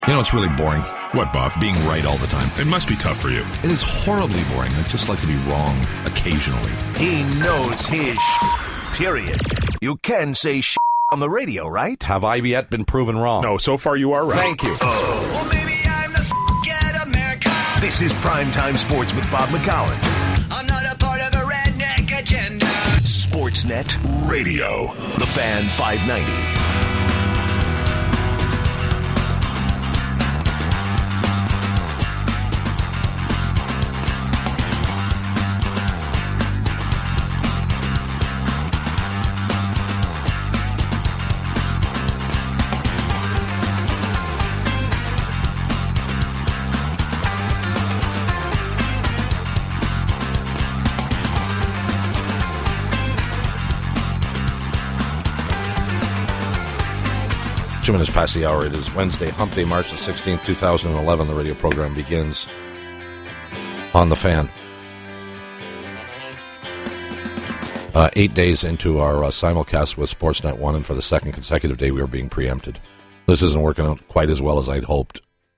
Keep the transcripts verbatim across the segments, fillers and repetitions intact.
You know, it's really boring. What, Bob? Being right all the time. It must be tough for you. It is horribly boring. I just like to be wrong occasionally. He knows his sh**, period. You can say sh** on the radio, right? Have I yet been proven wrong? No, so far you are right. Thank you. Oh. Well, maybe I'm the f***ing America. This is Primetime Sports with Bob McCowan. I'm not a part of a redneck agenda. Sportsnet Radio. The Fan five ninety. Two minutes past the hour. It is Wednesday, Hump Day, March the sixteenth, two thousand eleven. The radio program begins on the Fan. Uh, eight days into our uh, simulcast with Sportsnet one, and for the second consecutive day, we are being preempted. This isn't working out quite as well as I'd hoped.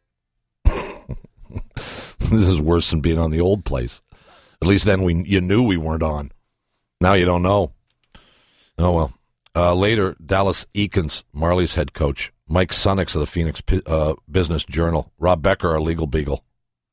This is worse than being on the old place. At least then we you knew we weren't on. Now you don't know. Oh, well. Uh, later, Dallas Eakins, Marley's head coach, Mike Sunnix of the Phoenix uh, Business Journal, Rob Becker, our legal beagle,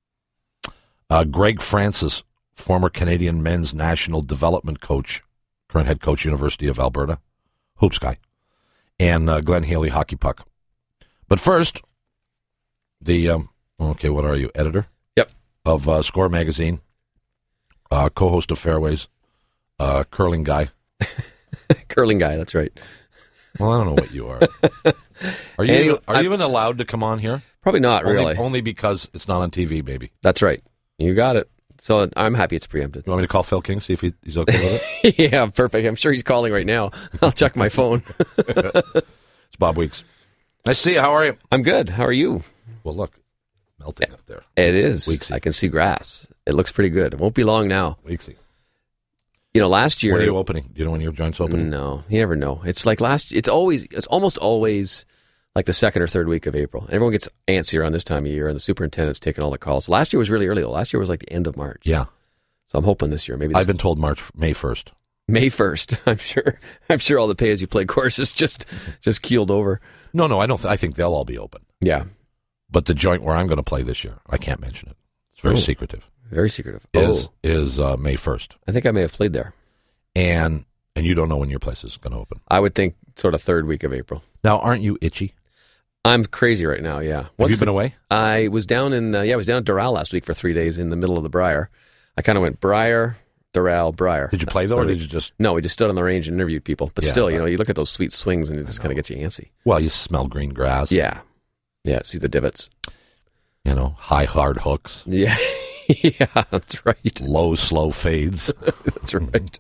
uh, Greg Francis, former Canadian men's national development coach, current head coach, University of Alberta, hoops guy, and uh, Glenn Haley, hockey puck. But first, the, um, okay, what are you, editor? Yep. Of uh, Score Magazine, uh, co-host of Fairways, uh, curling guy. Curling guy, that's right. Well, I don't know what you are. Are you Anyway, are you I- even allowed to come on here? Probably not, Only, really. only because it's not on T V, baby. That's right. You got it. So I'm happy it's preempted. You want me to call Phil King, see if he, he's okay with it? Yeah, perfect. I'm sure he's calling right now. I'll check my phone. It's Bob Weeks. Nice to see you. How are you? I'm good. How are you? Well, look, melting up there. It is. Weeksy. I can see grass. It looks pretty good. It won't be long now. Weeksy. You know, last year... When are you opening? Do you know when your joint's opening? No, you never know. It's like last... It's always... It's almost always like the second or third week of April. Everyone gets antsy around this time of year, and the superintendent's taking all the calls. Last year was really early, though. Last year was like the end of March. Yeah. So I'm hoping this year, maybe... This I've been told March, May first. May first. I'm sure. I'm sure all the pay-as-you-play courses just just keeled over. No, no, I don't. Th- I think they'll all be open. Yeah. But the joint where I'm going to play this year, I can't mention it. It's very Oh. secretive. Very secretive. Is oh, is uh, May first, I think I may have played there. and and you don't know when your place is going to open. I would think sort of third week of April. Now, aren't you itchy? I'm crazy right now, yeah. Have What's you been the- away? I was down in, uh, yeah, I was down at Doral last week for three days in the middle of the Briar. I kind of went Briar, Doral, Briar. Did you play though, or did you just? No, we just stood on the range and interviewed people. But Yeah, still, but- you know, you look at those sweet swings and it just kind of gets you antsy. Well, you smell green grass. Yeah. Yeah, see the divots. You know, high hard hooks, Yeah. Yeah, that's right. low slow fades. That's right.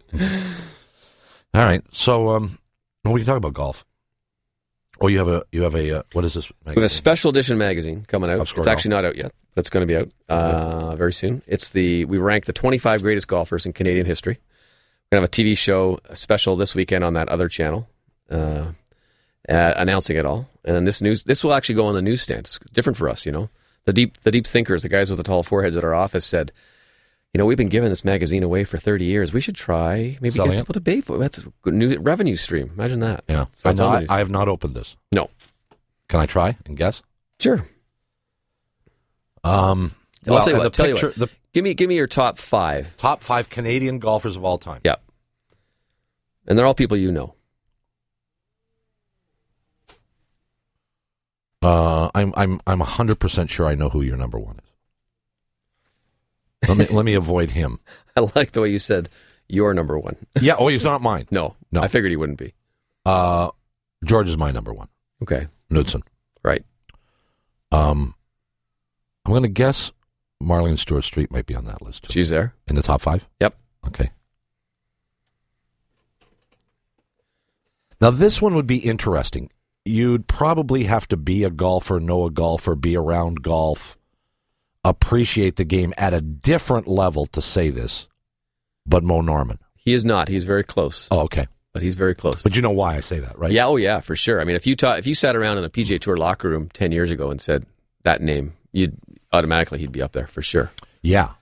All right, so um, well, we can talk about golf. Oh, you have a you have a uh, what is this We have a magazine? special edition magazine coming out. Of It's Score actually not out yet, but it's going to be out uh, very soon. It's the we rank the twenty-five greatest golfers in Canadian history. We're going to have a T V show a special this weekend on that other channel, uh, uh, announcing it all. And then this news this will actually go on the newsstand. It's different for us, you know. The deep the deep thinkers, the guys with the tall foreheads at our office said, you know, we've been giving this magazine away for thirty years. We should try maybe Selling get it? people to pay for it. That's a good new revenue stream. Imagine that. Yeah, So I, it's on the not, news. I have not opened this. No. Can I try and guess? Sure. Um, I'll well, tell you the what. Tell you picture, what. the Give me give me your top five. top five Canadian golfers of all time. Yeah. And they're all people you know. Uh, I'm I'm I'm a hundred percent sure I know who your number one is. Let me let me avoid him. I like the way you said you're number one. Yeah. Oh, he's not mine. No, No. I figured he wouldn't be. Uh, George is my number one. Okay, Knudsen. right. Um, I'm going to guess Marlene Stewart Street might be on that list too. She's there. In the top five? Yep. Okay. Now, this one would be interesting. You'd probably have to be a golfer, know a golfer, be around golf, appreciate the game at a different level to say this, but Mo Norman. He is not. He's very close, Oh, okay. but he's very close. But you know why I say that, right? Yeah, oh yeah, for sure. I mean, if you ta- if you sat around in a P G A Tour locker room ten years ago and said, that name, you'd automatically he'd be up there for sure. Yeah.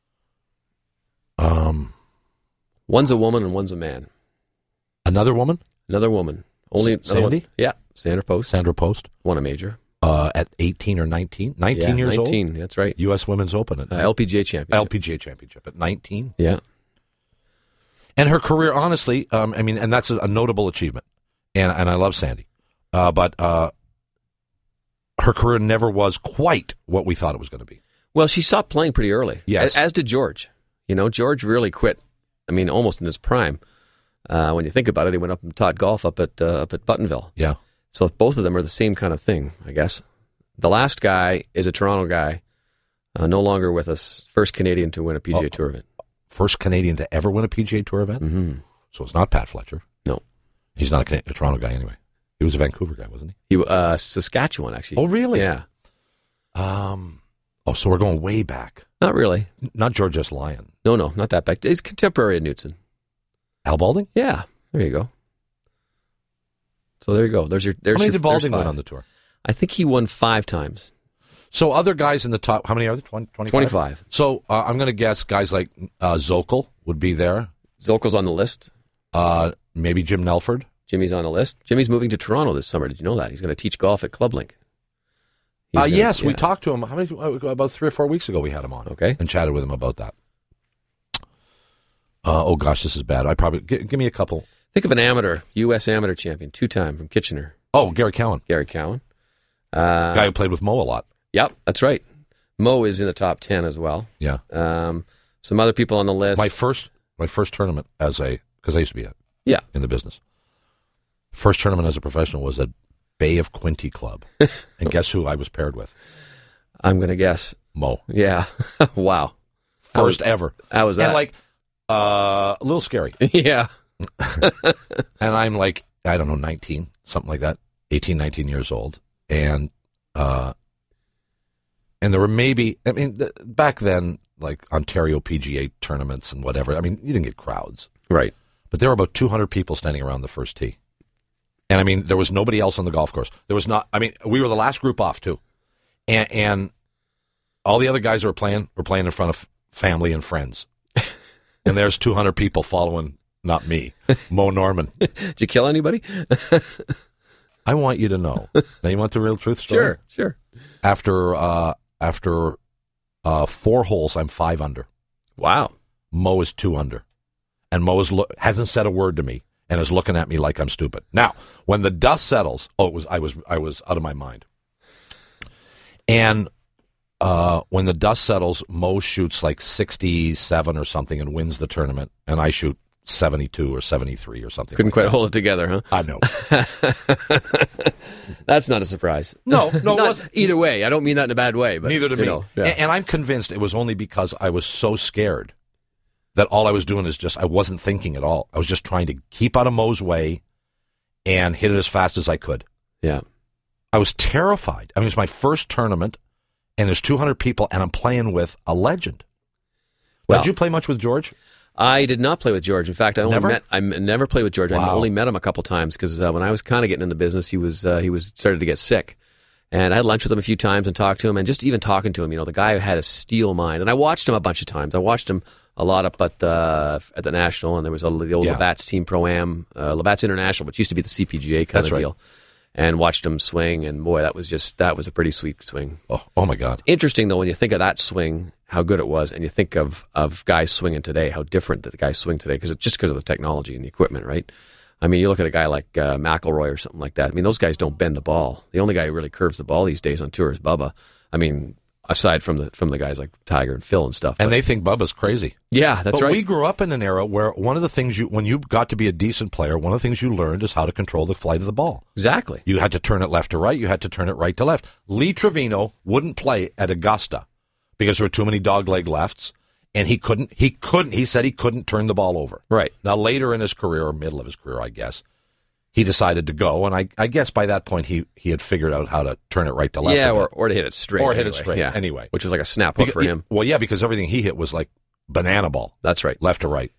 Um, One's a woman and one's a man. another woman, Another woman. Only S- another one- Sandy? Yeah, Sandra Post. Sandra Post, Won a major. uh, at eighteen or nineteen, nineteen yeah, years nineteen, old. that's right. U S Women's Open at Uh, L P G A championship. L P G A Championship at nineteen. Yeah. And her career, honestly, um, I mean, and that's a, a notable achievement. And and I love Sandy, uh, but uh, her career never was quite what we thought it was going to be. Well, she stopped playing pretty early. Yes. As, as did George. You know, George really quit, I mean, almost in his prime. Uh, when you think about it, he went up and taught golf up at uh, up at Buttonville. Yeah. So if both of them are the same kind of thing, I guess. The last guy is a Toronto guy, uh, no longer with us, first Canadian to win a P G A Oh. Tour event. First Canadian to ever win a P G A Tour event. Mm-hmm. So it's not Pat Fletcher. No. He's not a, Can- a Toronto guy anyway. He was a Vancouver guy, wasn't he? He, uh, Saskatchewan, actually. Oh, really? Yeah. Um. Oh, so we're going way back. Not really. Not George S. Lyon. No, no, not that back. He's contemporary of Knutson. Al Balding? Yeah, there you go. So there you go. There's your. There's How many your, did Balding there's win five. on the tour? I think he won five times. So other guys in the top, how many are there? twenty, twenty-five? twenty-five. So uh, I'm going to guess guys like uh, Zokol would be there. Zokol's on the list. Uh, maybe Jim Nelford. Jimmy's on the list. Jimmy's moving to Toronto this summer. Did you know that? He's going to teach golf at Club Link. He's Uh, gonna- yes, we yeah. talked to him. How many? uh, About three or four weeks ago, we had him on. Okay. And chatted with him about that. Uh, oh gosh, this is bad. I probably g- give me a couple. Think of an amateur, U S amateur champion, two-time from Kitchener, Oh, Gary Cowan, Gary Cowan. Uh, guy who played with Mo a lot. Yep, that's right. Mo is in the top ten as well. Yeah. Um, some other people on the list. My first, my first tournament as a, because I used to be a, Yeah. in the business. First tournament as a professional was at Bay of Quinte Club, and guess who I was paired with? I'm going to guess. Mo. Yeah. Wow. How First was- ever. How was that? And like, uh, a little scary. yeah. And I'm like, I don't know, nineteen, something like that, eighteen, nineteen years old. And, uh, and there were maybe, I mean, th- back then, like Ontario P G A tournaments and whatever, I mean, you didn't get crowds. Right. But there were about two hundred people standing around the first tee. And I mean, there was nobody else on the golf course. There was not, I mean, we were the last group off too. And, and all the other guys who were playing were playing in front of family and friends. And there's two hundred people following, not me, Mo Norman. Did you kill anybody? I want you to know. Now, you want the real truth story? Sure, sure. After, uh, after uh, four holes, I'm five under. Wow. Mo is two under. And Mo is lo- hasn't said a word to me and is looking at me like I'm stupid. Now, when the dust settles, oh, it was I was I was out of my mind. And uh, when the dust settles, Mo shoots like sixty-seven or something and wins the tournament, and I shoot seventy-two or seventy-three or something. Couldn't like quite that. hold it together, huh? I know. That's not a surprise. No, no, it Not- wasn't. either way. I don't mean that in a bad way. But, Neither to you me. know, yeah. and, and I'm convinced it was only because I was so scared that all I was doing is just, I wasn't thinking at all. I was just trying to keep out of Mo's way and hit it as fast as I could. yeah. I was terrified. I mean, it was my first tournament, and there's two hundred people, and I'm playing with a legend. Well- Did you play much with George? I did not play with George. In fact, I only Never? met I m- never played with George. I Wow. only met him a couple times because uh, when I was kind of getting in the business, he was uh, he was started to get sick, and I had lunch with him a few times and talked to him, and just even talking to him, you know, the guy had a steel mind, and I watched him a bunch of times. I watched him a lot up at the at the National, and there was a, the old Yeah. Labatt's Team Pro Am, uh, Labatt's International, which used to be the C P G A kind That's of right. deal, and watched him swing, and boy, that was just that was a pretty sweet swing. Oh, oh my God. Interesting though when you think of that swing, how good it was, and you think of of guys swinging today, how different that the guys swing today, because it's just because of the technology and the equipment, right? I mean, you look at a guy like uh, McIlroy or something like that. I mean, those guys don't bend the ball. The only guy who really curves the ball these days on tour is Bubba. I mean, aside from the from the guys like Tiger and Phil and stuff. And But- they think Bubba's crazy. yeah, that's but right. we grew up in an era where one of the things you, when you got to be a decent player, one of the things you learned is how to control the flight of the ball. exactly. You had to turn it left to right. You had to turn it right to left. Lee Trevino wouldn't play at Augusta because there were too many dogleg lefts, and he couldn't. He couldn't. He said he couldn't turn the ball over. Right. Now, later in his career, or middle of his career, I guess, he decided to go, and I, I guess by that point he, he had figured out how to turn it right to left. Yeah, a bit. or, or to hit it straight. Or hit it anyway. straight, Yeah. anyway. Which was like a snap hook Beca- for him. Well, yeah, because everything he hit was like banana ball, That's right. left to right.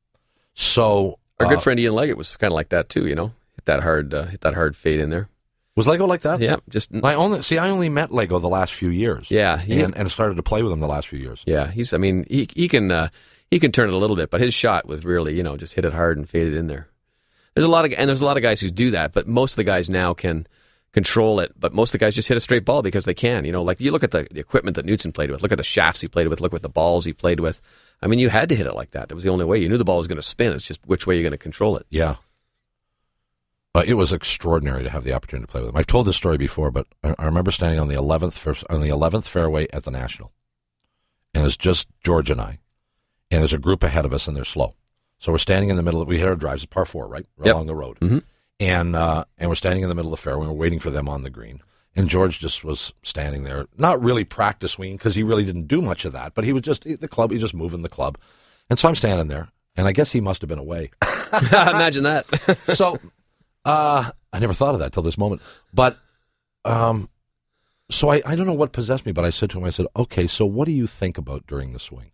So Our good uh, friend Ian Leggett was kind of like that too. You know, hit that hard, uh, hit that hard fade in there. Was Lego like that? Yeah, just I only see. I only met Lego the last few years. Yeah, he, and, and started to play with him the last few years. Yeah, he's. I mean, he he can uh, he can turn it a little bit, but his shot was really, you know, just hit it hard and fade it in there. There's a lot of and there's a lot of guys who do that, but most of the guys now can control it. But most of the guys just hit a straight ball because they can. You know, like you look at the, the equipment that Knutson played with. Look at the shafts he played with. Look at the balls he played with. I mean, you had to hit it like that. That was the only way. You knew the ball was going to spin. It's just which way you're going to control it. Yeah. Uh, it was extraordinary to have the opportunity to play with him. I've told this story before, but I, I remember standing on the eleventh on the eleventh fairway at the National, and it's just George and I, and there's a group ahead of us, and they're slow. So we're standing in the middle. Of, we hit our drives, it's par four, right, right yep. along the road, mm-hmm. and uh, and we're standing in the middle of the fairway. And we're waiting for them on the green, and George just was standing there, not really practice swinging because he really didn't do much of that, but he was just the club. He was just moving the club, and so I'm standing there, and I guess he must have been away. Imagine that. so. Uh, I never thought of that till this moment. But, um, so I, I don't know what possessed me, but I said to him, I said, okay, so what do you think about during the swing?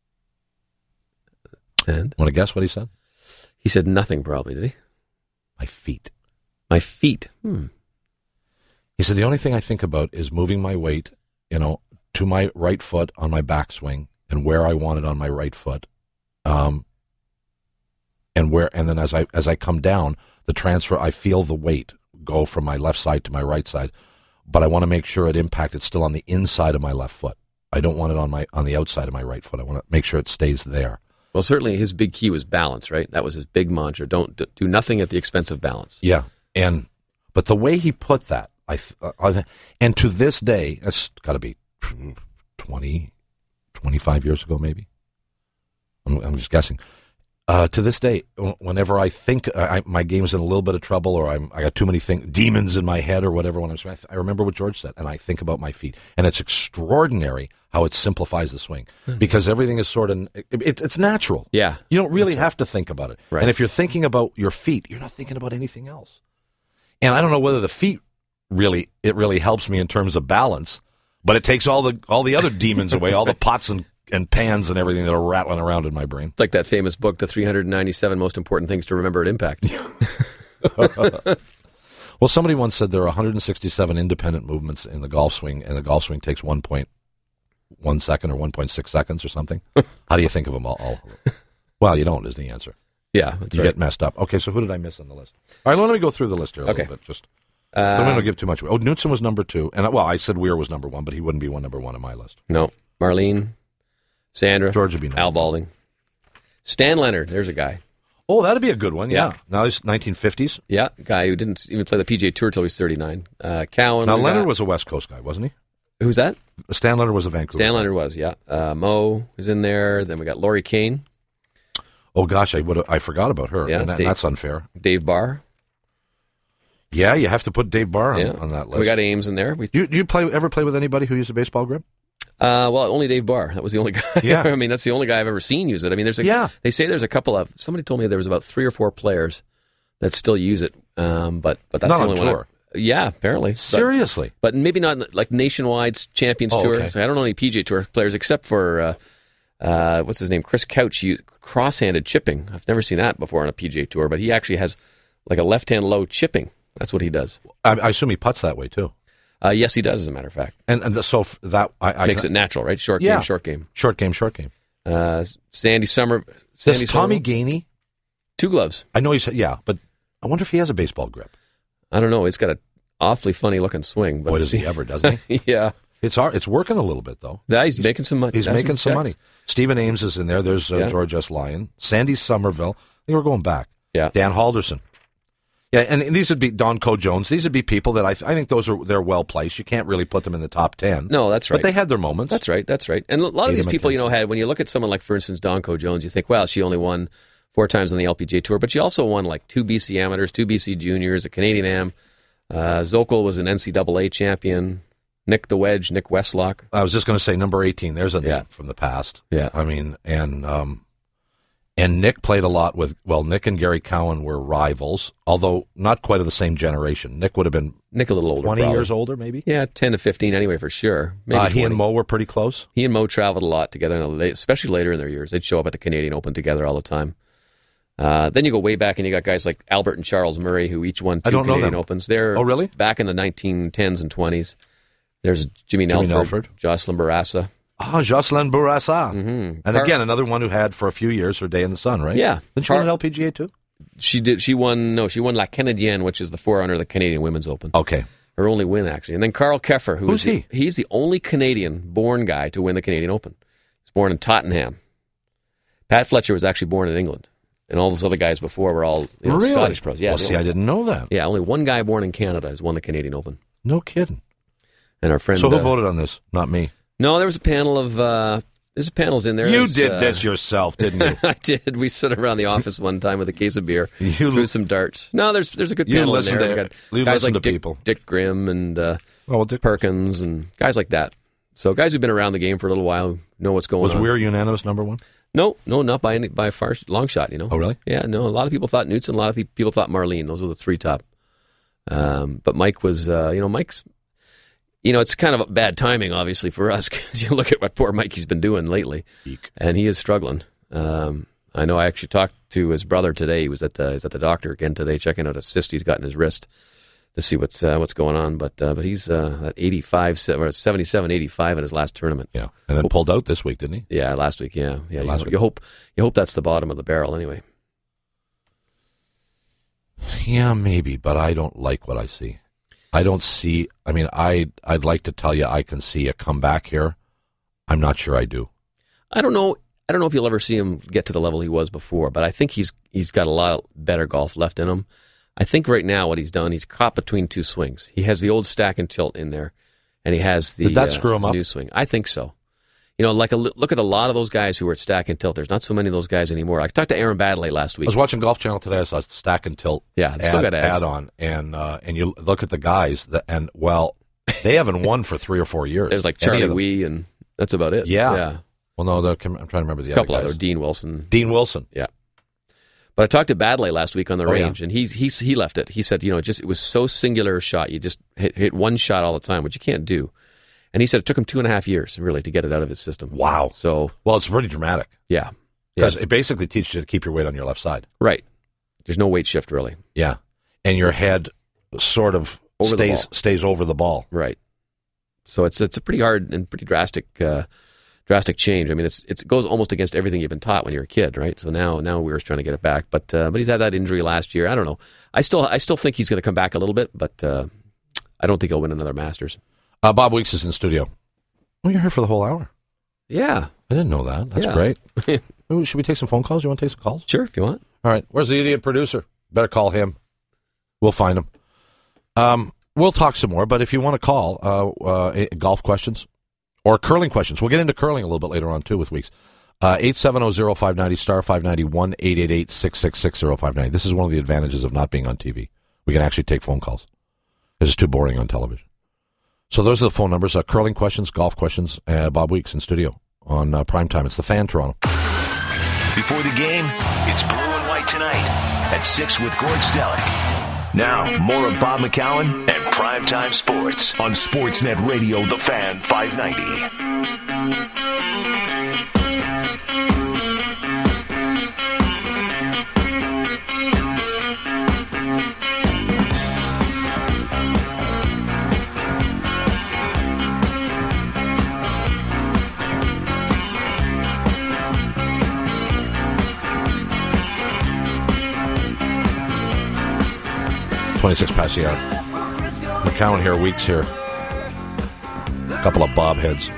And? Want to guess what he said? He said nothing, probably, did he? My feet. My feet. Hmm. He said, the only thing I think about is moving my weight, you know, to my right foot on my backswing and where I want it on my right foot. Um, and where, and then as I, as I come down, the transfer, I feel the weight go from my left side to my right side, but I want to make sure it impacted still on the inside of my left foot. I don't want it on my on the outside of my right foot. I want to make sure it stays there. Well, certainly his big key was balance, right? That was his big mantra. Don't do nothing at the expense of balance. Yeah, and but the way he put that, I, I and to this day, it's got to be twenty, twenty-five years ago, maybe. I'm, I'm just guessing. Uh, to this day, whenever I think I, my game's in a little bit of trouble, or I'm, I got too many things, demons in my head, or whatever, when I'm swinging, I remember what George said, and I think about my feet, and it's extraordinary how it simplifies the swing because everything is sort of it, it, it's natural. Yeah, you don't really have to think about it. Right. And if you're thinking about your feet, you're not thinking about anything else. And I don't know whether the feet really it really helps me in terms of balance, but it takes all the all the other demons away, all the pots and. and pans and everything that are rattling around in my brain. It's like that famous book, The three hundred ninety-seven Most Important Things to Remember at Impact. Well, somebody once said there are one hundred sixty-seven independent movements in the golf swing, and the golf swing takes one point one second or one point six seconds or something. How do you think of them all? all? Well, you don't is the answer. Yeah, that's You right. get messed up. Okay, so who did I miss on the list? All right, let me go through the list here a Okay. little bit. Just, Uh, so I'm going to give too much away. Oh, Knutson was number two. And, well, I said Weir was number one, but he wouldn't be one number one on my list. No. Marlene, Sandra, George would be number Al Balding. Stan Leonard, there's a guy. Oh, that'd be a good one, yeah. Yeah. Now he's nineteen fifties. Yeah, guy who didn't even play the P G A Tour till he was thirty-nine. Uh, Cowan. Now, we Leonard got- was a West Coast guy, wasn't he? Who's that? Stan Leonard was a Vancouver Stan guy. Leonard was, yeah. Uh, Mo is in there. Then we got Laurie Kane, Oh, gosh, I would I forgot about her. Yeah, and that, Dave- that's unfair. Dave Barr. Yeah, you have to put Dave Barr on, Yeah. on that list. We got Ames in there. We, Do you, do you play ever play with anybody who used a baseball grip? uh, well, only Dave Barr. That was the only guy. Yeah. I mean, that's the only guy I've ever seen use it. I mean, there's a, Yeah. They say there's a couple of. Somebody told me there was about three or four players that still use it. Um, but but that's Not the on only one. tour. I- yeah, apparently. But- Seriously? But maybe not like Nationwide Champions Oh, Tour. okay. So I don't know any P G A Tour players except for uh, uh, what's his name, Chris Couch. You, cross-handed chipping. I've never seen that before on a P G A Tour, but he actually has like a left-hand low chipping. That's what he does. I, I assume he putts that way, too. Uh, yes, he does. As a matter of fact, And, and the, so f- that... I, I makes it natural, right? Short Yeah. game, short game. Short game, short game. Uh, Sandy Summer. This Sandy Tommy Somerville? Gainey, Two gloves. I know he's... Yeah, but I wonder if he has a baseball grip. I don't know. He's got a awfully funny looking swing. But Boy, does he ever, doesn't he? yeah. It's our, it's working a little bit, though. Yeah, he's, making some money. He's That's making some checks. money. Stephen Ames is in there. There's uh, Yeah. George S. Lyon. Sandy Somerville. I think we're going back. Yeah. Dan Halderson. Yeah, and, and these would be Don Co. Jones. These would be people that I th- I think those are they're well placed. You can't really put them in the top ten. No, that's right. But they had their moments. That's right. That's right. And a lot of Ada these people, you know, McKenzie. had when you look at someone like, for instance, Donco Jones, you think, well, she only won four times on the L P G A Tour, but she also won like two B C amateurs, two B C juniors, a Canadian Am. Uh, Zokol was an N C double A champion. Nick the Wedge, Nick Westlock. I was just going to say number eighteen. There's a name Yeah. from the past. Yeah. I mean, and um, and Nick played a lot with. Well, Nick and Gary Cowan were rivals, although not quite of the same generation. Nick would have been Nick a little older, twenty probably. years older, maybe. Yeah, ten to fifteen anyway, for sure. Maybe Uh, he and twenty. Mo were pretty close. He and Mo traveled a lot together, in the late- especially later in their years. They'd show up at the Canadian Open together all the time. Uh, then you go way back, and you got guys like Albert and Charles Murray, who each won I two don't know Canadian them. Opens. They're Oh, really? back in the nineteen tens and twenties. There's Jimmy, Jimmy Nelford, Nelford. Jocelyn Barassa. Ah, Jocelyn Bourassa. Mm-hmm. And Car- again, another one who had for a few years her day in the sun, right? Yeah. Didn't she Car- win an L P G A too? She did. She won. No, she won La Canadienne, which is the forerunner of the Canadian Women's Open. Okay. Her only win, actually. And then Carl Keffer, who Who's is the- he? He's the only Canadian-born guy to win the Canadian Open. He was born in Tottenham. Pat Fletcher was actually born in England, and all those other guys before were all you know, Really? Scottish pros. Yeah, Well, the see, only- I didn't know that. Yeah, only one guy born in Canada has won the Canadian Open. No kidding. And our friend. So who uh, voted on this? Not me. No, there was a panel of. Uh, there's panels in there. You There's, did uh, this yourself, didn't you? I did. We stood around the office one time with a case of beer, You- threw some darts. No, there's there's a good You panel listen in there. to- We got you guys listen like to Dick, people. Dick Grimm and uh, Oh, well, Dick Perkins and guys like that. So guys who've been around the game for a little while who know what's going was on. Weir unanimous number one? No, no, not by any, by a far long shot. You know. Oh, really? Yeah, no. A lot of people thought Knutson. A lot of pe- people thought Marlene. Those were the three top. Um, but Mike was, uh, you know, Mike's. You know, it's kind of bad timing, obviously, for us because you look at what poor Mikey's been doing lately, Eek. and he is struggling. Um, I know. I actually talked to his brother today. He was at the he's at the doctor again today, checking out a cyst he's got in his wrist to see what's uh, what's going on. But uh, but he's uh, at eighty-five or seventy-seven, eighty-five in his last tournament. Yeah. And then pulled out this week, didn't he? Yeah, last week. Yeah, yeah. last you, week. you hope you hope that's the bottom of the barrel, anyway. Yeah, maybe, but I don't like what I see. I don't see. I mean, I I'd like to tell you I can see a comeback here. I'm not sure I do. I don't know. I don't know if you'll ever see him get to the level he was before, but I think he's he's got a lot better golf left in him. I think right now what he's done, he's caught between two swings. He has the old stack and tilt in there, and he has the Did that uh, screw him up? new swing. I think so. You know, like a, look at a lot of those guys who are at stack and tilt. There's not so many of those guys anymore. I talked to Aaron Baddeley last I week. was watching Golf Channel today. I saw Stack and Tilt. Yeah, it's still add, got ads. add on, and uh, and you look at the guys that, and well, they haven't won for three or four years. There's like Any Charlie of them. Wee, and that's about it. Yeah. yeah. Well, no, the, I'm trying to remember the A couple other guys. other Dean Wilson. Dean Wilson. Yeah. But I talked to Badley last week on the Oh, yeah. range, and he he he left it. He said, you know, just it was so singular a shot. You just hit, hit one shot all the time, which you can't do. And he said it took him two and a half years, really, to get it out of his system. Wow. So, Well, it's pretty dramatic yeah. because yeah. it basically teaches you to keep your weight on your left side. Right. There's no weight shift, really. Yeah, and your head sort of Over the stays ball. stays over the ball. Right. So it's it's a pretty hard and pretty drastic uh, drastic change. I mean, it's, it's it goes almost against everything you've been taught when you're a kid, right? So now now we're trying to get it back, but uh, but he's had that injury last year. I don't know. I still I still think he's going to come back a little bit, but uh, I don't think he'll win another Masters. Uh, Bob Weeks is in studio. Oh, you're here for the whole hour. Yeah. I didn't know that. That's Yeah. great. Ooh, should we take some phone calls? You want to take some calls? Sure, if you want. All right. Where's the idiot producer? Better call him. We'll find him. Um, we'll talk some more, but if you want to call, uh, uh, golf questions or curling questions, we'll get into curling a little bit later on, too, with Weeks. Uh, eight seven zero, zero five nine zero, star five ninety, one eight eight eight, six six six, zero five nine. This is one of the advantages of not being on T V. We can actually take phone calls. This is too boring on television. So those are the phone numbers. Uh, curling questions, golf questions. Uh, Bob Weeks in studio on uh, Primetime. It's the Fan, Toronto. Before the game, it's Blue and White tonight at six with Gord Stellick. Now, more of Bob McCowan and Primetime Sports on Sportsnet Radio, The Fan five ninety. twenty-six past the hour. McCowan here, Weeks here. A couple of bob heads.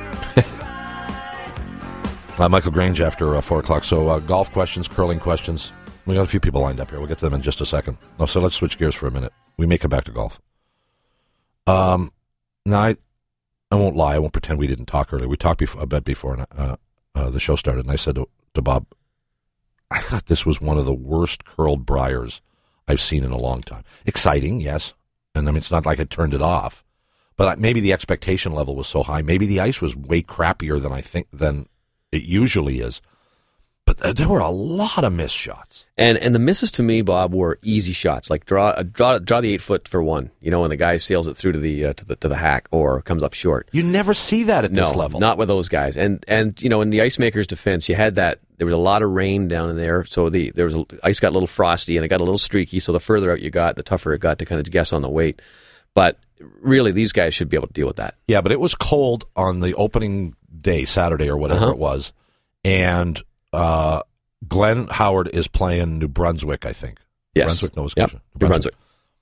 uh, Michael Grange after uh, four o'clock. So uh, golf questions, curling questions. We got a few people lined up here. We'll get to them in just a second. Oh, so let's switch gears for a minute. We may come back to golf. Um, now, I, I won't lie. I won't pretend we didn't talk earlier. We talked before, a bit before uh, uh, the show started, and I said to, to Bob, I thought this was one of the worst curled briars I've seen in a long time. Exciting, yes. And I mean, it's not like I turned it off. But maybe the expectation level was so high. Maybe the ice was way crappier than I think than it usually is. But there were a lot of missed shots. And and the misses to me, Bob, were easy shots. Like draw uh, draw draw the eight foot for one. You know, when the guy sails it through to the uh, to the to the hack or comes up short. You never see that at No, this level. not with those guys. And and you know, in the ice maker's defense, you had that there was a lot of rain down in there, so the there was a, ice got a little frosty and it got a little streaky. So the further out you got, the tougher it got to kind of guess on the weight. But really, these guys should be able to deal with that. Yeah, but it was cold on the opening day, Saturday or whatever Uh-huh. it was, and uh, Glenn Howard is playing New Brunswick, I think. Yes. Brunswick, Nova Scotia. Yep. New Brunswick.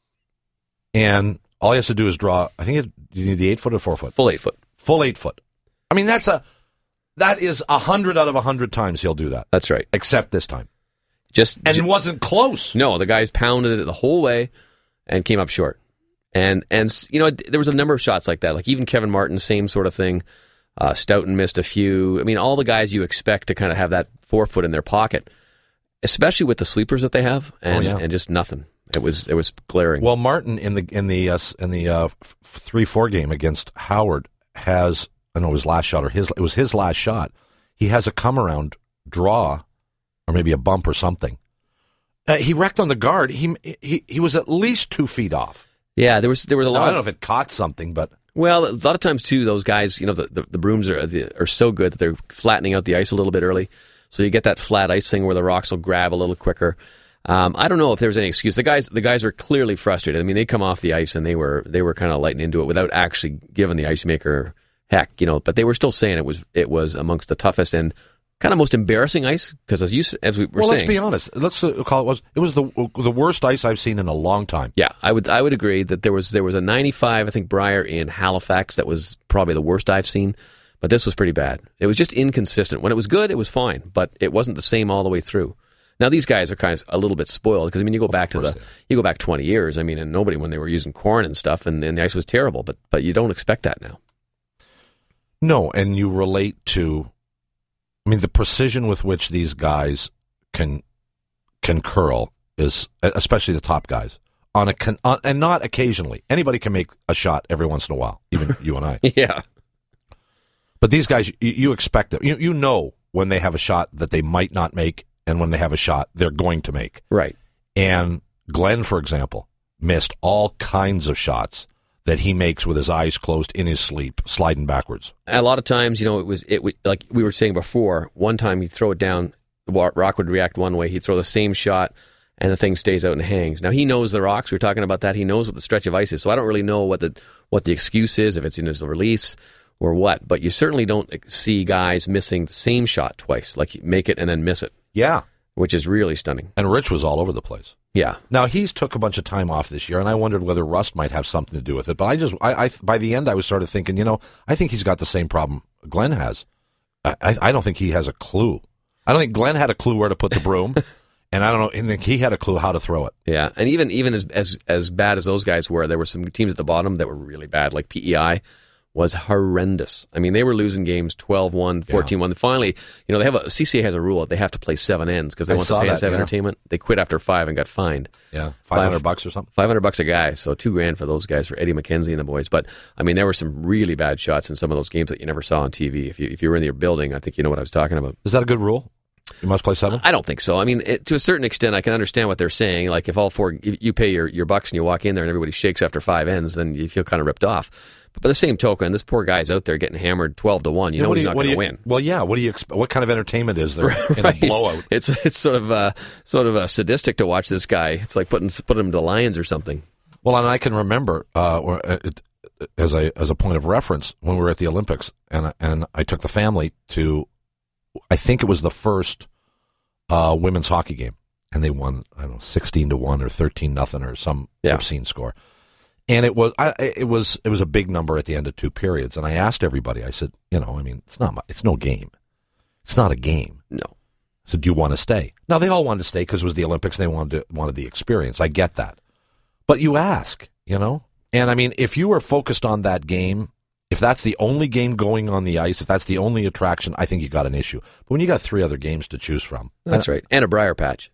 And all he has to do is draw. I think it, you need the eight foot or four foot. Full eight foot. Full eight foot. I mean, that's a that is a hundred out of a hundred times he'll do that. That's right. Except this time, Just and ju- it wasn't close. no, the guys pounded it the whole way and came up short. And and you know there was a number of shots like that. Like even Kevin Martin, same sort of thing. Uh, Stoughton missed a few. I mean, all the guys you expect to kind of have that four foot in their pocket, especially with the sweepers that they have, and, Oh, yeah. and just nothing. It was it was glaring. Well, Martin in the in the uh, in the uh, three four game against Howard has I know his last shot or his it was his last shot. He has a come around draw, or maybe a bump or something. Uh, he wrecked on the guard. He he he was at least two feet off. yeah, there was there was a Now, lot. I don't of, know if it caught something, but Well, a lot of times too, those guys, you know, the, the, the brooms are the, are so good that they're flattening out the ice a little bit early, so you get that flat ice thing where the rocks will grab a little quicker. Um, I don't know if there was any excuse. The guys, the guys are clearly frustrated. I mean, they come off the ice and they were they were kind of lighting into it without actually giving the ice maker heck, you know. But they were still saying it was it was amongst the toughest and kind of most embarrassing ice because as you s- as we were well, saying, let's be honest. Let's uh, call it was it was the the worst ice I've seen in a long time. yeah, I would I would agree that there was there was a ninety-five, I think, Briar in Halifax that was probably the worst I've seen, but this was pretty bad. It was just inconsistent. When it was good, it was fine, but it wasn't the same all the way through. Now these guys are kind of a little bit spoiled because I mean you go back to the they are. you go back twenty years. I mean, and nobody when they were using corn and stuff, and, and the ice was terrible, but but you don't expect that now. No, and you relate to, I mean, the precision with which these guys can can curl is, especially the top guys, on a con, on, and not occasionally. Anybody can make a shot every once in a while, even you and I. Yeah, But these guys, you, you expect them. You you know when they have a shot that they might not make, and when they have a shot they're going to make. right. And Glenn, for example, missed all kinds of shots that he makes with his eyes closed in his sleep, sliding backwards. A lot of times, you know, it was it would- like we were saying before. One time he'd throw it down, the wa- rock would react one way. He'd throw the same shot, and the thing stays out and hangs. Now he knows the rocks. We were talking about that. He knows what the stretch of ice is. So I don't really know what the what the excuse is, if it's in his release or what. But you certainly don't see guys missing the same shot twice, like make it and then miss it, Yeah. which is really stunning. And Rich was all over the place. Yeah, Now he's took a bunch of time off this year, and I wondered whether rust might have something to do with it. But I just, I, I by the end, I was sort of thinking, you know, I think he's got the same problem Glenn has. I, I, I don't think he has a clue. I don't think Glenn had a clue where to put the broom, and I don't know, and think he had a clue how to throw it. yeah. And even even as as as bad as those guys were, there were some teams at the bottom that were really bad, like P E I. Was horrendous. I mean, they were losing games twelve one, fourteen one. Finally, you know, they have a C C A has a rule that they have to play seven ends because they I want the saw fans that, to have yeah. entertainment. They quit after five and got fined Yeah, five hundred bucks or something. five hundred bucks a guy, so two grand for those guys, for Eddie McKenzie and the boys. But I mean, there were some really bad shots in some of those games that you never saw on T V. If you if you were in your building, I think you know what I was talking about. Is that a good rule? You must play seven. I don't think so. I mean, it, to a certain extent, I can understand what they're saying. Like if all four, if you pay your, your bucks and you walk in there and everybody shakes after five ends, then you feel kind of ripped off. But by the same token, this poor guy's out there getting hammered twelve to one. You know what he's do you- not what going do to you- win. Well, yeah. What do you expect? What kind of entertainment is there in Right. a blowout? It's it's sort of uh, sort of uh, sadistic to watch this guy. It's like putting putting him to lions or something. Well, and I can remember uh, or, uh, it, as a as a point of reference when we were at the Olympics, and and I took the family to, I think it was the first uh, women's hockey game, and they won I don't know sixteen to one or thirteen nothing or some Yeah. obscene score, and it was I, it was it was a big number at the end of two periods, and I asked everybody, I said, you know, I mean, it's not my, it's no game, it's not a game. No. So do you want to stay? Now they all wanted to stay because it was the Olympics and they wanted to, wanted the experience. I get that, but you ask, you know, and I mean, if you were focused on that game, if that's the only game going on the ice, if that's the only attraction, I think you got an issue. But when you got three other games to choose from, That's uh, right. And a briar patch.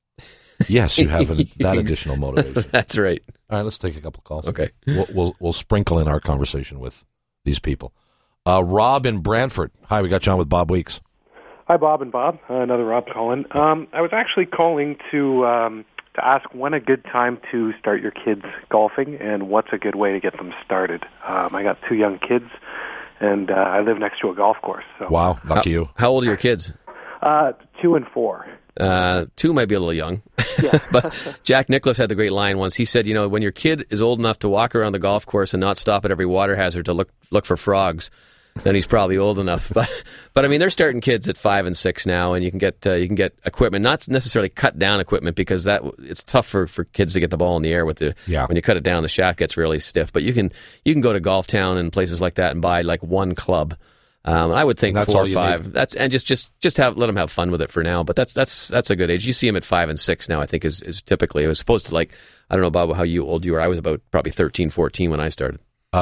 yes, you have an, that additional motivation. That's right. All right, let's take a couple calls. Okay. we'll, we'll we'll sprinkle in our conversation with these people. Uh, Rob in Brantford. Hi, we got you on with Bob Weeks. Hi, Bob and Bob. Uh, another Rob calling. Um, I was actually calling to um, to ask when a good time to start your kids golfing and what's a good way to get them started. Um, I got two young kids, and uh, I live next to a golf course. So Wow, lucky how, you. How old are your kids? Uh, two and four. Uh, two might be a little young. Yeah. But Jack Nicklaus had the great line once. He said, you know, when your kid is old enough to walk around the golf course and not stop at every water hazard to look look for frogs, then he's probably old enough. But, but I mean, they're starting kids at five and six now, and you can get uh, you can get equipment, not necessarily cut down equipment, because that it's tough for, for kids to get the ball in the air with the Yeah. when you cut it down, the shaft gets really stiff. But you can you can go to Golf Town and places like that and buy like one club. Um, I would think That's four all or you five. need. That's and just just just have let them have fun with it for now. But that's that's that's a good age. You see them at five and six now. I think is is typically. It was supposed to, like, I don't know, Bob, how you old you were. I was about probably thirteen, fourteen when I started.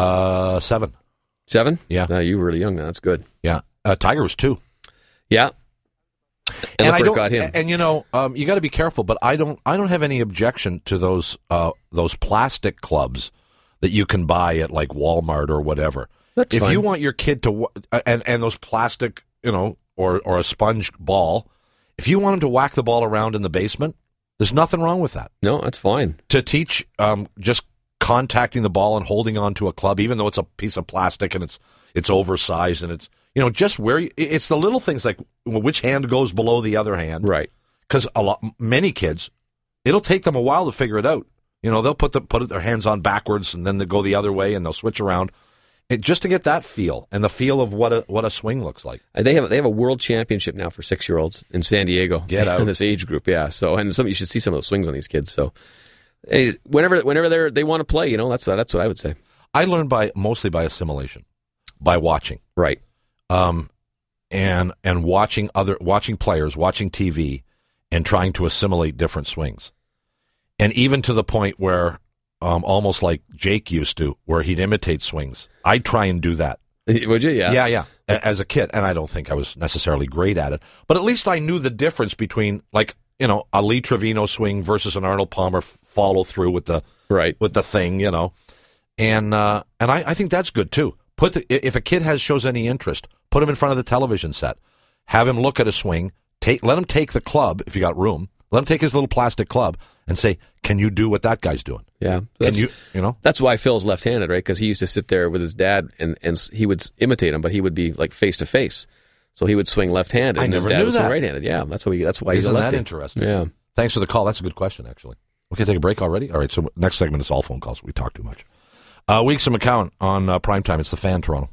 Uh, seven. Seven? Yeah. No, you were really young. Now. That's good. Yeah. Uh, Tiger was two. Yeah. And, look I where it don't. got him. And, and, you know, um, you got to be careful. But I don't. I don't have any objection to those uh, those plastic clubs that you can buy at like Walmart or whatever. That's if fine. you want your kid to wa- and and those plastic, you know, or or a sponge ball, if you want him to whack the ball around in the basement, there's nothing wrong with that. No, that's fine. To teach um, just contacting the ball and holding onto a club, even though it's a piece of plastic and it's it's oversized and it's, you know, just where you, it's the little things like which hand goes below the other hand, Right. because a lot many kids, it'll take them a while to figure it out. You know, they'll put the put their hands on backwards and then they go the other way and they'll switch around. It, just to get that feel and the feel of what a what a swing looks like. Uh, They have they have a world championship now for six year olds in San Diego. Get out. In this age group, yeah. So and some you should see some of the swings on these kids. So hey, whenever whenever they they want to play, you know, that's that's what I would say. I learned by mostly by assimilation, by watching, Right. um, and and watching other watching players, watching T V, and trying to assimilate different swings, and even to the point where. Um, almost like Jake used to, where he'd imitate swings. I'd try and do that. Would you? Yeah. Yeah, yeah. A- As a kid, and I don't think I was necessarily great at it, but at least I knew the difference between, like, you know, a Lee Trevino swing versus an Arnold Palmer f- follow through with the Right. with the thing, you know, and uh, and I, I think that's good too. Put the, if a kid has shows any interest, put him in front of the television set, have him look at a swing, take let him take the club if you got room, let him take his little plastic club and say, "Can you do what that guy's doing?" Yeah. Can That's, you, you know? that's why Phil's left-handed, right? Because he used to sit there with his dad, and, and he would imitate him, but he would be like face-to-face. So he would swing left-handed, I and his never did knew would swing that. right-handed. Yeah, that's how he. That's why he's Isn't a that lefty. interesting? Yeah. Thanks for the call. That's a good question, actually. Okay, take a break already? All right, so next segment is all phone calls. We talk too much. Uh, Weeks of McCown on uh, primetime. It's the Fan, Toronto.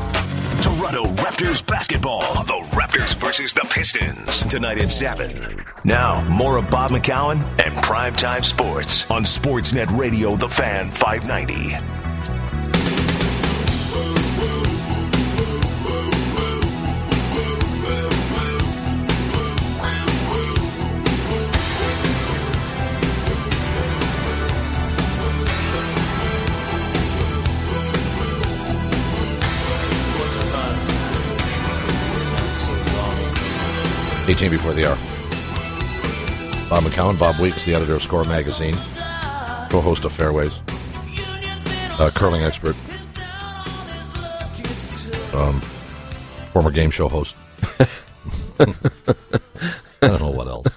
Toronto Raptors basketball. The Raptors versus the Pistons. Tonight at seven. Now, more of Bob McCown and Primetime Sports on Sportsnet Radio, The Fan five ninety. eighteen before the hour. Bob McCown, Bob Weeks, the editor of Score Magazine, co-host of Fairways, uh, curling expert, um, former game show host. I don't know what else.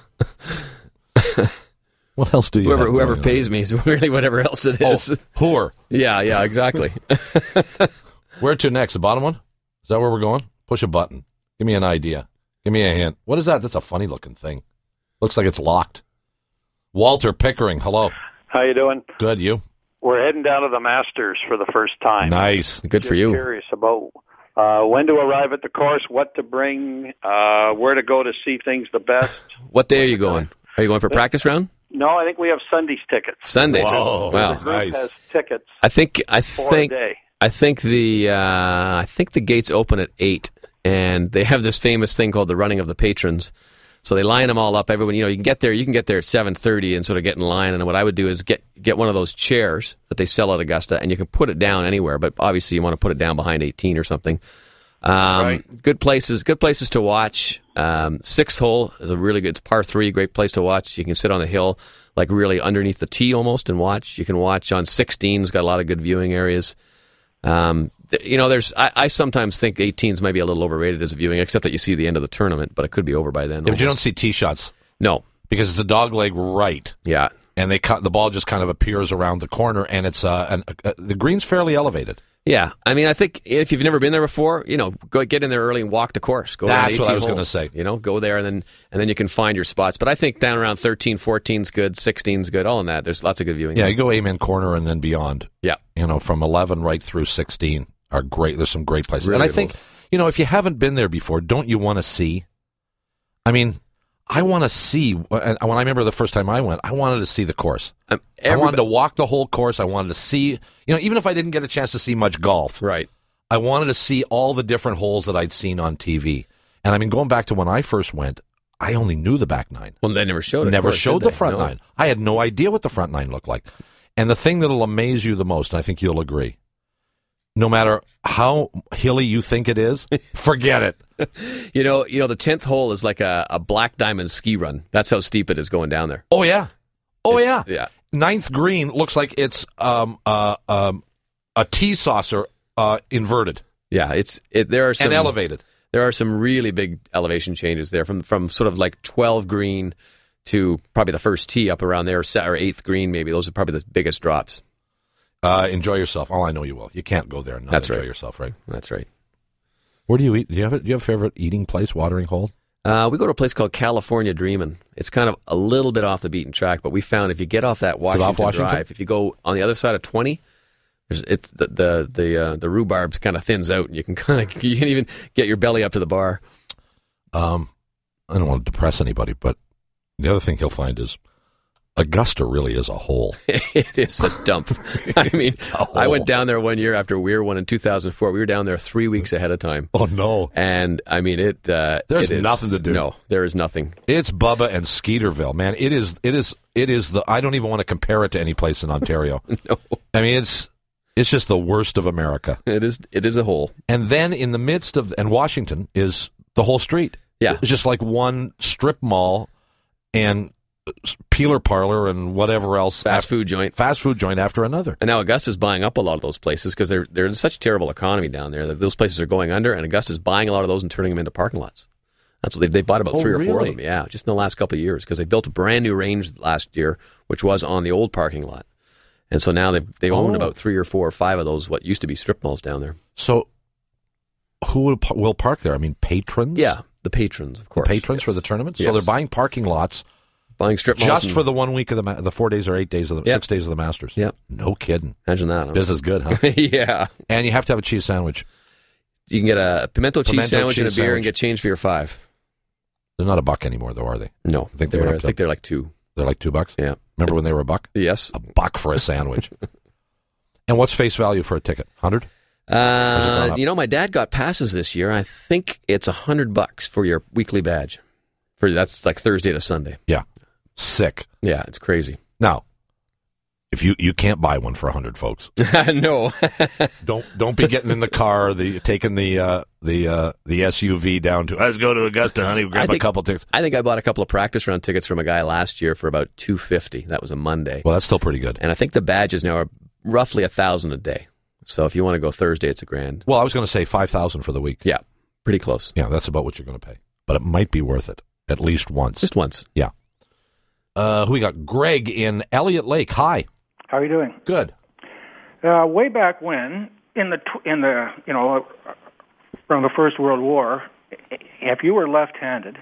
What else do you Whoever have whoever going on? pays me is really whatever else it Oh, is. whore. Yeah, yeah, exactly. Where to next? The bottom one? Is that where we're going? Push a button. Give me an idea. Give me a hint. What is that? That's a funny looking thing. Looks like it's locked. Walter Pickering, hello. How you doing? Good, you? We're heading down to the Masters for the first time. Nice. Good Just for you. Curious about uh, when to arrive at the course, what to bring, uh, where to go to see things the best. What day are you going? Are you going for practice round? No, I think we have Sunday's tickets. Sundays. Whoa. Wow. The group Nice. has tickets I think I for think a day. I think the uh, I think the gates open at eight, and they have this famous thing called the running of the patrons. So they line them all up. Everyone, you know, you can get there. You can get there at seven thirty and sort of get in line. And what I would do is get get one of those chairs that they sell at Augusta, and you can put it down anywhere. But obviously, you want to put it down behind eighteen or something. Um, Right. Good places. Good places to watch. Um, sixth hole is a really good. It's par three. Great place to watch. You can sit on the hill, like really underneath the tee almost, and watch. You can watch on sixteen. It's got a lot of good viewing areas. Um, th- you know, there's. I, I sometimes think eighteens might be a little overrated as a viewing, except that you see the end of the tournament, but it could be over by then. Yeah, but you don't see tee shots No. because it's a dog leg right, Yeah. and they cut the ball just kind of appears around the corner, and it's uh, an, uh the green's fairly elevated. Yeah, I mean, I think if you've never been there before, you know, go get in there early and walk the course. Go That's around what I was eighteen going to holes. say. You know, go there and then and then you can find your spots. But I think down around thirteen, fourteen's good, sixteen's good, all in that. There's lots of good viewing. Yeah, you go Amen Corner and then beyond. Yeah. You know, from eleven right through sixteen are great. There's some great places. Really and I good think, holes. you know, if you haven't been there before, don't you want to see? I mean, I want to see, and when I remember the first time I went, I wanted to see the course. Um, I wanted to walk the whole course. I wanted to see, you know, even if I didn't get a chance to see much golf. Right. I wanted to see all the different holes that I'd seen on T V. And I mean, going back to when I first went, I only knew the back nine. Well, they never showed it. Never course, showed did the they? front No. nine. I had no idea what the front nine looked like. And the thing that'll amaze you the most, and I think you'll agree, no matter how hilly you think it is, forget it. You know, you know, the tenth hole is like a, a black diamond ski run. That's how steep it is going down there. Oh, yeah. Oh, yeah. Yeah. Ninth green looks like it's um, uh, um, a tea saucer uh, inverted Yeah, it's it. There are some and elevated. There are some really big elevation changes there from from sort of like twelve green to probably the first tee up around there, or eighth green maybe. Those are probably the biggest drops. Uh, enjoy yourself. Oh, I know you will. You can't go there and not That's enjoy right. yourself, right? That's right. Where do you eat? Do you have a, do you have a favorite eating place, watering hole? Uh, we go to a place called California Dreamin'. It's kind of a little bit off the beaten track, but we found if you get off that Washington, off Washington? Drive, if you go on the other side of twenty, there's, it's the the the, uh, the rhubarb kind of thins out, and you can kind of you can even get your belly up to the bar. Um, I don't want to depress anybody, but the other thing he'll find is Augusta really is a hole. It is a dump. I mean, I went down there one year after Weir won in two thousand four. We were down there three weeks ahead of time. Oh, no. And, I mean, it... Uh, There's it is, nothing to do. No, there is nothing. It's Bubba and Skeeterville, man. It is, it is, it is the, I don't even want to compare it to any place in Ontario. No. I mean, it's, it's just the worst of America. It is It is a hole. And then in the midst of, and Washington is the whole street. Yeah. It's just like one strip mall and peeler parlor and whatever else. Fast after, food joint. Fast food joint after another. And now Augusta's buying up a lot of those places because they're, there's such a terrible economy down there that those places are going under, and Augusta's buying a lot of those and turning them into parking lots. That's what they, they bought about Oh, three or four of really? them. Yeah, just in the last couple of years because they built a brand new range last year, which was on the old parking lot. And so now they've, they own Oh. about three or four or five of those, what used to be strip malls down there. So who will, will park there? I mean, patrons? Yeah, the patrons, of course. Patrons yes. for the tournament? So Yes. they're buying parking lots Buying strip malls. just and- for the one week of the ma- the four days or eight days of the Yep. six days of the Masters. Yep. No kidding. Imagine that. Huh? This is good, huh? Yeah. And you have to have a cheese sandwich. You can get a pimento cheese Pimento sandwich and a cheese beer sandwich. and get change for your five. They're not a buck anymore, though, are they? No. I think they they're, went I up to- think they're like two. They're like two bucks. Yeah. Remember when they were a buck? Yes. A buck for a sandwich. And what's face value for a ticket? Hundred? gone Uh, up? you know, my dad got passes this year. I think it's a hundred bucks for your weekly badge. For that's like Thursday to Sunday. Yeah. Sick. Yeah, it's crazy. Now, if you you can't buy one for a hundred, folks. No. Don't don't be getting in the car, the taking the uh, the uh, the S U V down to. Let's go to Augusta, honey. Grab I think- a couple tickets. I think I bought a couple of practice round tickets from a guy last year for about two fifty. That was a Monday, Well, that's still pretty good. and I think the badges now are roughly a thousand a day. So if you want to go Thursday, it's a grand. Well, I was going to say five thousand for the week. Yeah, pretty close. Yeah, that's about what you're going to pay. But it might be worth it at least once. Just once. Yeah. Uh, who we got? Greg in Elliott Lake. Hi. How are you doing? Good. Uh, way back when, in the tw- in the you know, from the First World War, if you were left-handed,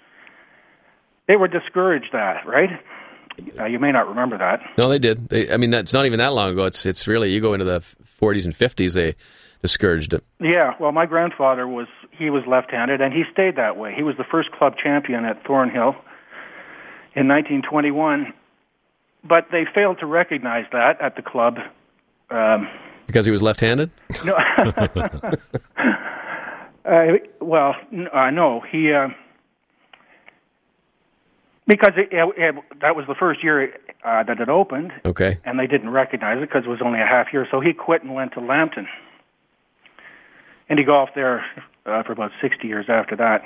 they were discouraged that, right? Uh, you may not remember that. No, they did. They, I mean, that's not even that long ago. It's it's really you go into the forties and fifties. They discouraged it. Yeah. Well, my grandfather was he was left-handed, and he stayed that way. He was the first club champion at Thornhill in nineteen twenty-one. But they failed to recognize that at the club. Um, Because he was left-handed? no, uh, well, n- uh, no, he uh, because it, it, it, that was the first year uh, that it opened, Okay. and they didn't recognize it because it was only a half year. So he quit and went to Lambton, and he golfed there uh, for about sixty years after that.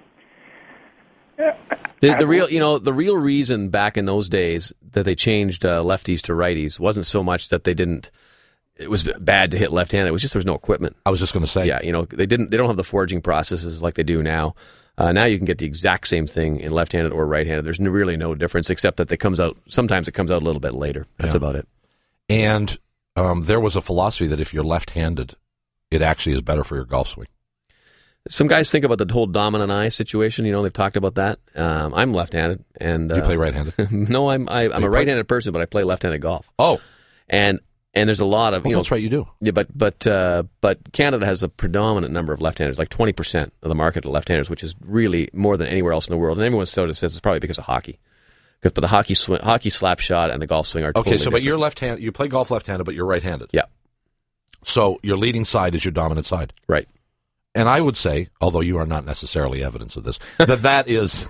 The, the real, you know, the real reason back in those days that they changed uh, lefties to righties wasn't so much that they didn't. It was bad to hit left-handed. It was just there was no equipment. I was just going to say. Yeah, you know, they didn't. They don't have the forging processes like they do now. Uh, now you can get the exact same thing in left-handed or right-handed. There's no, really no difference except that it comes out. Sometimes it comes out a little bit later. That's Yeah. about it. And um, there was a philosophy that if you're left-handed, it actually is better for your golf swing. Some guys think about the whole dominant eye situation. You know, they've talked about that. Um, I'm left-handed, and uh, You play right-handed? no, I'm I, I'm You a play- right-handed person, but I play left-handed golf. Oh, And and there's a lot of well, you know. that's right, you do. Yeah, but but uh, but Canada has a predominant number of left-handers, like twenty percent of the market of left-handers, which is really more than anywhere else in the world. And everyone sort of says it's probably because of hockey. Because but the hockey swing, hockey slap shot and the golf swing are Okay, totally so but different. you're left-handed. You play golf left-handed, but you're right-handed. Yeah, So your leading side is your dominant side. right. And I would say, although you are not necessarily evidence of this, that that is.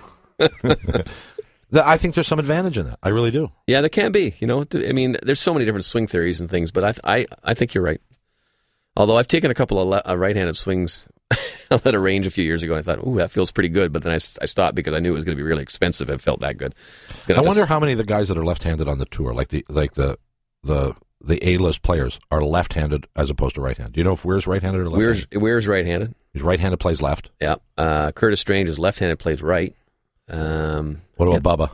that I think there's some advantage in that. I really do. Yeah, there can be. You know, I mean, there's so many different swing theories and things, but I I, I think you're right. Although I've taken a couple of le- uh, right-handed swings at a range a few years ago, and I thought, ooh, that feels pretty good. But then I, s- I stopped because I knew it was going to be really expensive. It felt that good. It's gonna I have to wonder s- how many of the guys that are left-handed on the tour, like the like the the the A-list players, are left-handed as opposed to right-handed. Do you know if Weir's right-handed or left-handed? Weir's, Weir's right-handed. He's right-handed, plays left. Yeah. Uh, Curtis Strange is left-handed, plays right. Um, What about Bubba?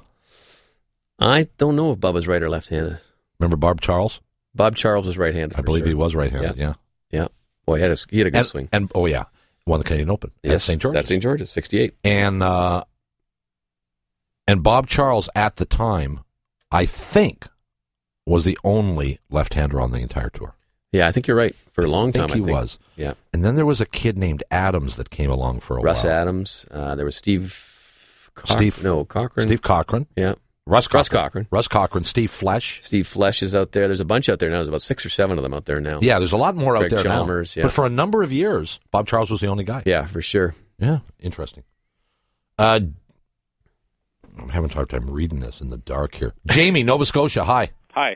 I don't know if Bubba's right or left-handed. Remember Bob Charles? Bob Charles was right-handed. I for believe sure. he was right-handed. Yeah. Yeah. Boy, he had a, he had a good And, swing. and oh yeah, won the Canadian Open at Yes, Saint George's. That's Saint George's, sixty-eight. And uh, and Bob Charles at the time, I think, was the only left-hander on the entire tour. Yeah, I think you're right. For a long I think time, he I think. was. Yeah. And then there was a kid named Adams that came along for a Russ while. Adams. Uh, there was Steve... Coch- Steve- No, Cochran. Steve Cochran. Yeah. Russ Cochran. Russ Cochran. Russ Cochran. Steve Flesh. Steve Flesh is out there. There's a bunch out there now. There's about six or seven of them out there now. Yeah, there's a lot more Greg out there Chalmers, now. yeah. But for a number of years, Bob Charles was the only guy. Yeah, for sure. Yeah, interesting. Uh, I'm having a hard time reading this in the dark here. Jamie, Nova Scotia, hi. Hi.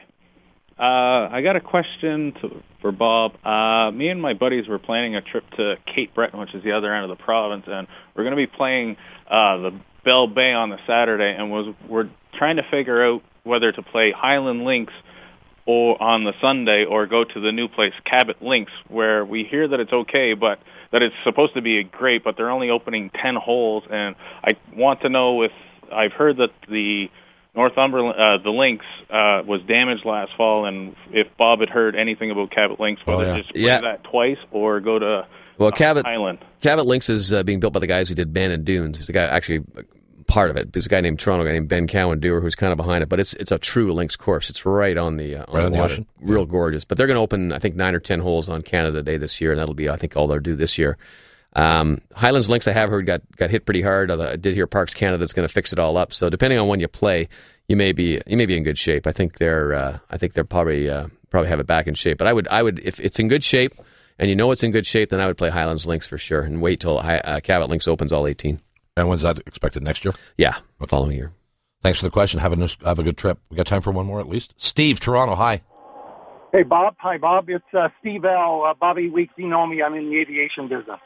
Uh, I got a question to, for Bob. Uh, me and my buddies were planning a trip to Cape Breton, which is the other end of the province, and we're going to be playing uh, the Bell Bay on the Saturday, and was we're trying to figure out whether to play Highland Links or on the Sunday or go to the new place, Cabot Links, where we hear that it's okay, but that it's supposed to be great, but they're only opening ten holes, and I want to know if I've heard that the Northumberland, uh, the Links, uh, was damaged last fall, and if Bob had heard anything about Cabot Links, whether Oh, yeah. just play Yeah. that twice or go to Well, uh, Cabot Highland. Cabot Links is uh, being built by the guys who did Bandon Dunes. There's a guy actually part of it. There's a guy named Toronto guy named Ben Cowan Dewar who's kind of behind it, but it's it's a true links course. It's right on the uh, on Right the on the water. ocean? Real gorgeous. But they're going to open I think nine or ten holes on Canada Day this year, and that'll be I think all they'll do this year. Um, Highlands Links I have heard got got hit pretty hard. I did hear Parks Canada is going to fix it all up. So depending on when you play, you may be you may be in good shape. I think they're uh, I think they're probably uh, probably have it back in shape. But I would I would if it's in good shape and you know it's in good shape, then I would play Highlands Links for sure and wait till uh, Cabot Links opens all eighteen. And when's that expected? Next year? Yeah, the following year. Thanks for the question. Have a, have a good trip. We got time for one more at least. Steve, Toronto, hi. Hey, Bob. Hi, Bob. It's uh, Steve L. Uh, Bobby Weeks, you know me. I'm in the aviation business.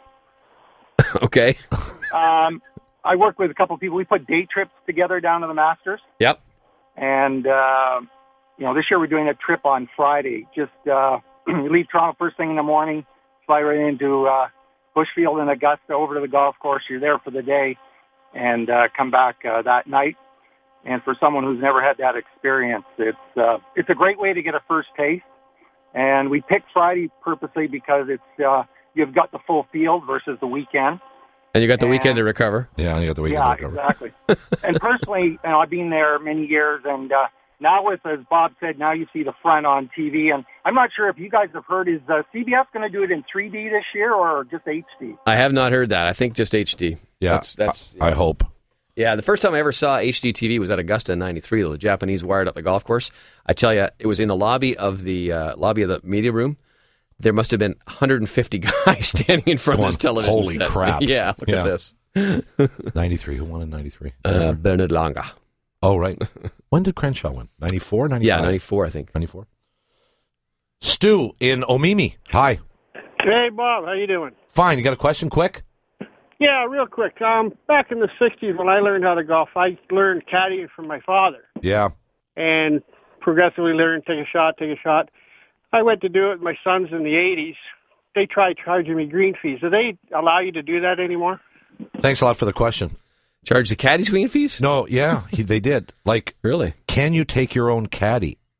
Okay. um, I work with a couple of people. We put day trips together down to the Masters. Yep. And, uh, you know, this year we're doing a trip on Friday. Just uh, we leave Toronto first thing in the morning, fly right into uh, Bushfield and Augusta, over to the golf course. You're there for the day and uh, come back uh, that night. And for someone who's never had that experience, it's uh, it's a great way to get a first taste. And we picked Friday purposely because it's uh, you've got the full field versus the weekend. And you got the And- weekend to recover. Yeah, you got the weekend Yeah, to recover. exactly. And personally, you know, I've been there many years, and uh, now with, as Bob said, now you see the front on T V. And I'm not sure if you guys have heard, is uh, C B S going to do it in three D this year or just H D? I have not heard that. I think just H D. Yeah, That's, that's, I, I hope. Yeah, the first time I ever saw H D T V was at Augusta in ninety-three. The Japanese wired up the golf course. I tell you, it was in the lobby of the uh, lobby of the media room. There must have been one hundred fifty guys standing in front Going, of this television holy set. crap. Yeah, look Yeah. at this. ninety-three. Who won in ninety-three? Uh, Bernard Langer. Oh, right. When did Crenshaw win? ninety-four, ninety-five? Yeah, ninety-four, I think. ninety-four. Stu in Omimi. Hi. Hey, Bob, how you doing? Fine. You got a question quick? Yeah, real quick. Um, back in the sixties when I learned how to golf, I learned caddying from my father Yeah. and progressively learned take a shot, take a shot. I went to do it with my sons in the eighties. They tried charging me green fees. Do they allow you to do that anymore? Thanks a lot for the question. Charge the caddies green fees? No, yeah, he, they did. Like, really? Can you take your own caddy?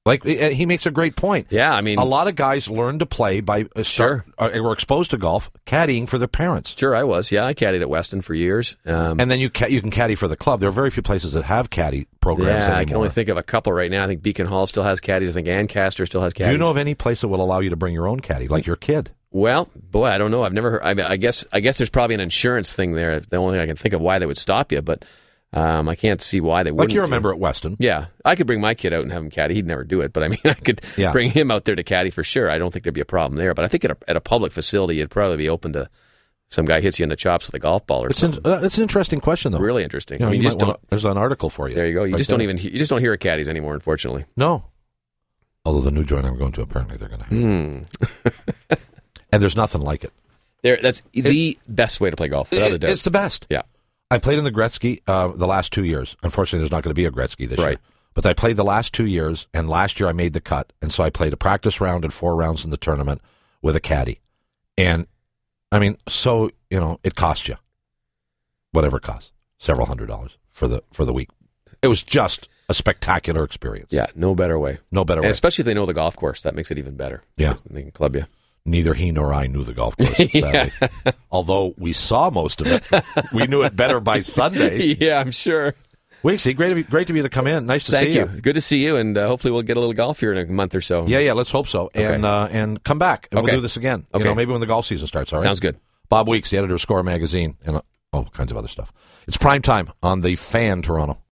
Like, he makes a great point. Yeah, I mean... A lot of guys learn to play by... Uh, start, sure. Uh, were exposed to golf, caddying for their parents. Sure, I was. Yeah, I caddied at Weston for years. Um, and then you ca- you can caddy for the club. There are very few places that have caddy programs yeah, anymore. I can only think of a couple right now. I think Beacon Hall still has caddies. I think Ancaster still has caddies. Do you know of any place that will allow you to bring your own caddy, like your kid? Well, boy, I don't know. I've never heard... I, mean, I guess I guess there's probably an insurance thing there. The only thing I can think of why they would stop you, but... Um, I can't see why they wouldn't. Like you remember at Weston. Yeah. I could bring my kid out and have him caddy. He'd never do it, but I mean, I could yeah. bring him out there to caddy for sure. I don't think there'd be a problem there, but I think at a, at a public facility, it'd probably be open to some guy hits you in the chops with a golf ball or it's something. An, uh, it's an interesting question, though. Really interesting. You know, I mean, you you just wanna, don't, there's an article for you. There you go. You right just there. don't even you just don't hear of caddies anymore, unfortunately. No. Although the new joint I'm going to, apparently they're going to have. Mm. And there's nothing like it. There, that's it, the best way to play golf. Without it, a doubt. It's the best. Yeah. I played in the Gretzky uh, the last two years. Unfortunately, there's not going to be a Gretzky this right. year. But I played the last two years, and last year I made the cut. And so I played a practice round and four rounds in the tournament with a caddy. And, I mean, so, you know, it cost you whatever it costs, several hundred dollars for the for the week. It was just a spectacular experience. Yeah, no better way. No better and way. Especially if they know the golf course. That makes it even better. Yeah. They can club you. Neither he nor I knew the golf course, sadly. Although we saw most of it. We knew it better by Sunday. Yeah, I'm sure. Weeksy, great, to be, great to be able to come in. Nice to Thank see you. you. Good to see you, and uh, hopefully we'll get a little golf here in a month or so. Yeah, yeah, let's hope so. Okay. And uh, and come back, and okay. we'll do this again. Okay. You know, maybe when the golf season starts, all right? Sounds good. Bob Weeks, the editor of Score Magazine, and uh, all kinds of other stuff. It's prime time on the Fan Toronto.